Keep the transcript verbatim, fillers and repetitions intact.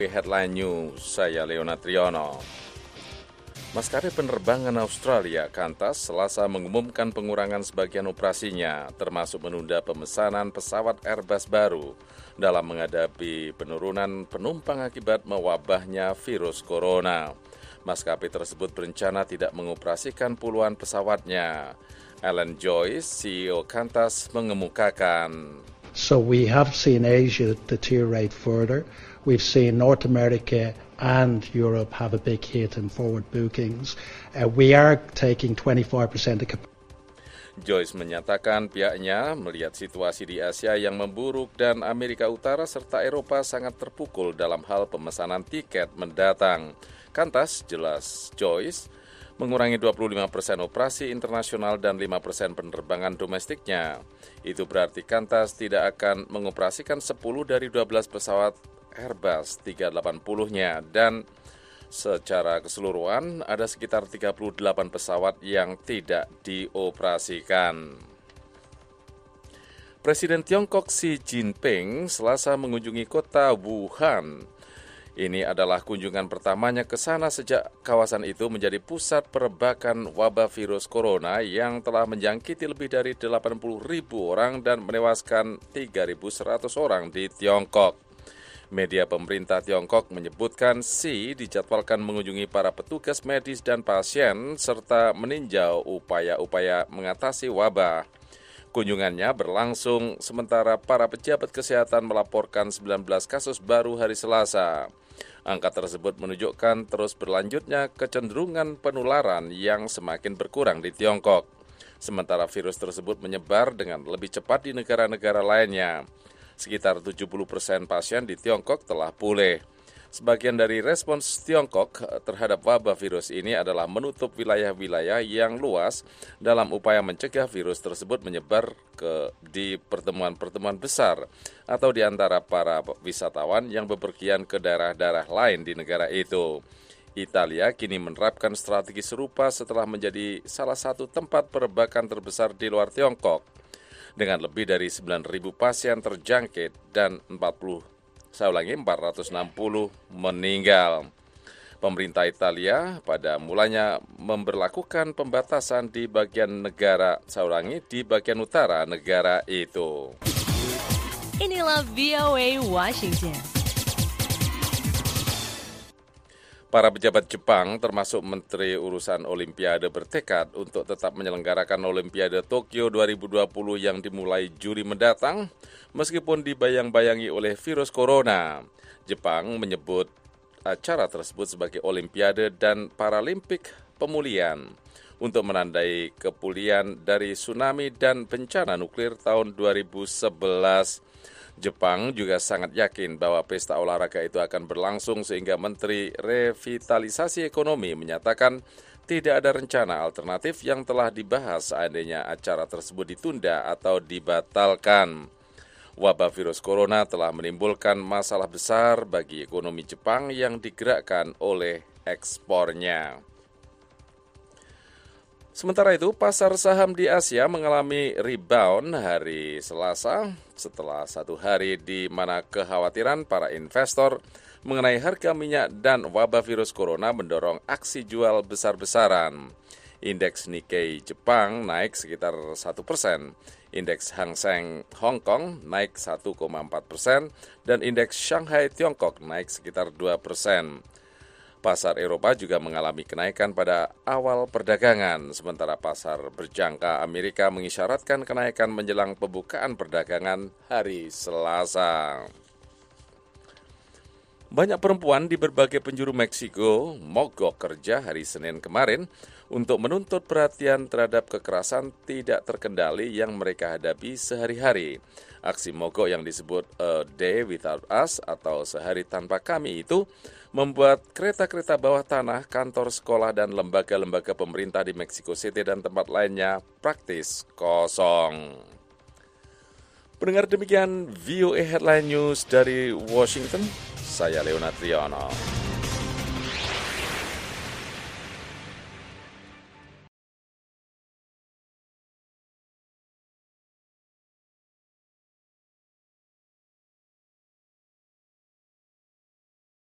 Headline News, saya Leona Triono. Maskapai penerbangan Australia Qantas Selasa mengumumkan pengurangan sebagian operasinya, termasuk menunda pemesanan pesawat Airbus baru dalam menghadapi penurunan penumpang akibat mewabahnya virus corona. Maskapai tersebut berencana tidak mengoperasikan puluhan pesawatnya. Alan Joyce, C E O Qantas, mengemukakan. So we have seen Asia deteriorate further. We've seen North America and Europe have a big hit in forward bookings. Uh, we are taking twenty-four percent of capacity. Joyce menyatakan pihaknya melihat situasi di Asia yang memburuk dan Amerika Utara serta Eropa sangat terpukul dalam hal pemesanan tiket mendatang. Qantas, jelas Joyce, mengurangi dua puluh lima persen operasi internasional dan lima persen penerbangan domestiknya. Itu berarti Qantas tidak akan mengoperasikan sepuluh dari dua belas pesawat Airbus tiga ratus delapan puluh-nya dan secara keseluruhan ada sekitar tiga puluh delapan pesawat yang tidak dioperasikan. Presiden Tiongkok Xi Jinping Selasa mengunjungi kota Wuhan. Ini adalah kunjungan pertamanya ke sana sejak kawasan itu menjadi pusat perebakan wabah virus corona yang telah menjangkiti lebih dari delapan puluh ribu orang dan menewaskan tiga ribu seratus orang di Tiongkok. Media pemerintah Tiongkok menyebutkan Xi dijadwalkan mengunjungi para petugas medis dan pasien serta meninjau upaya-upaya mengatasi wabah. Kunjungannya berlangsung sementara para pejabat kesehatan melaporkan sembilan belas kasus baru hari Selasa. Angka tersebut menunjukkan terus berlanjutnya kecenderungan penularan yang semakin berkurang di Tiongkok. Sementara virus tersebut menyebar dengan lebih cepat di negara-negara lainnya. Sekitar tujuh puluh persen pasien di Tiongkok telah pulih. Sebagian dari respons Tiongkok terhadap wabah virus ini adalah menutup wilayah-wilayah yang luas dalam upaya mencegah virus tersebut menyebar ke di pertemuan-pertemuan besar atau di antara para wisatawan yang bepergian ke daerah-daerah lain di negara itu. Italia kini menerapkan strategi serupa setelah menjadi salah satu tempat perebakan terbesar di luar Tiongkok. Dengan lebih dari sembilan ribu pasien terjangkit dan empat puluh, saya ulangi, empat ratus enam puluh meninggal. Pemerintah Italia pada mulanya memberlakukan pembatasan di bagian negara, saya ulangi, di bagian utara negara itu. Inilah V O A Washington. Para pejabat Jepang, termasuk Menteri Urusan Olimpiade, bertekad untuk tetap menyelenggarakan Olimpiade Tokyo dua ribu dua puluh yang dimulai Juli mendatang, meskipun dibayang-bayangi oleh virus corona. Jepang menyebut acara tersebut sebagai Olimpiade dan Paralimpik pemulihan untuk menandai kepulihan dari tsunami dan bencana nuklir tahun dua ribu sebelas. Jepang juga sangat yakin bahwa pesta olahraga itu akan berlangsung sehingga Menteri Revitalisasi Ekonomi menyatakan tidak ada rencana alternatif yang telah dibahas seandainya acara tersebut ditunda atau dibatalkan. Wabah virus corona telah menimbulkan masalah besar bagi ekonomi Jepang yang digerakkan oleh ekspornya. Sementara itu, pasar saham di Asia mengalami rebound hari Selasa setelah satu hari di mana kekhawatiran para investor mengenai harga minyak dan wabah virus corona mendorong aksi jual besar-besaran. Indeks Nikkei Jepang naik sekitar satu persen, indeks Hang Seng Hong Kong naik satu koma empat persen, dan indeks Shanghai Tiongkok naik sekitar dua persen. Pasar Eropa juga mengalami kenaikan pada awal perdagangan, sementara pasar berjangka Amerika mengisyaratkan kenaikan menjelang pembukaan perdagangan hari Selasa. Banyak perempuan di berbagai penjuru Meksiko mogok kerja hari Senin kemarin untuk menuntut perhatian terhadap kekerasan tidak terkendali yang mereka hadapi sehari-hari. Aksi mogok yang disebut A Day Without Us atau Sehari Tanpa Kami itu membuat kereta-kereta bawah tanah, kantor sekolah, dan lembaga-lembaga pemerintah di Mexico City dan tempat lainnya praktis kosong. Pendengar, demikian V O A Headline News dari Washington, saya Leona Triono.